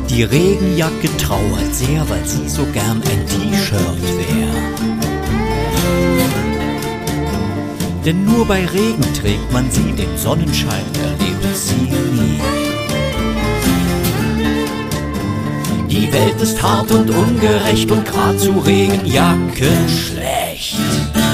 Die Regenjacke trauert sehr, weil sie so gern ein T-Shirt wär. Denn nur bei Regen trägt man sie, den Sonnenschein erlebt sie nie. Die Welt ist hart und ungerecht und grad zu Regenjacken schlecht.